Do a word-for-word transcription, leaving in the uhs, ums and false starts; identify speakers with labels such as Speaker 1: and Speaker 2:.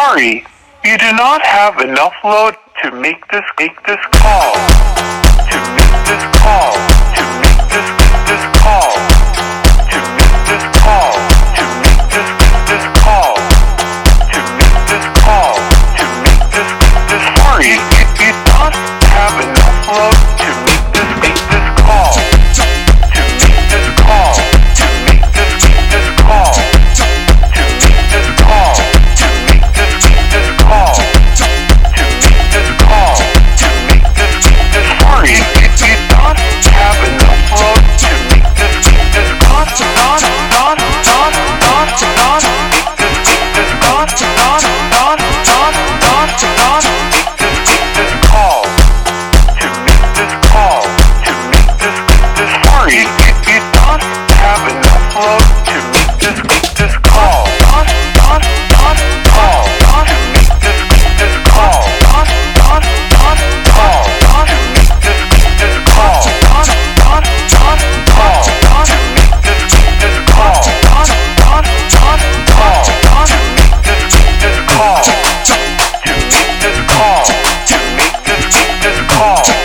Speaker 1: Sorry, you do not have enough load to make this make this call. To make this call. To make this this call. To make this call. To make this this call. To make this call. To make this this. Sorry, you, you don't have enough load to make this make this call. To make this call. To make this this call. To make this call. To make this this call. To make this call. To make this this. Sorry, you, you don't have enough load to make this this call. Not not not not not make this this call. Not not not not not make this this call. To make this call. To make this this. Sorry, you, you don't have enough load to make this this call. Not not not call. To make this this call. Not not not call. To make this this call. Not not not call. To make this this call. Not not not call. To make this this call. To make this call. To make this this call.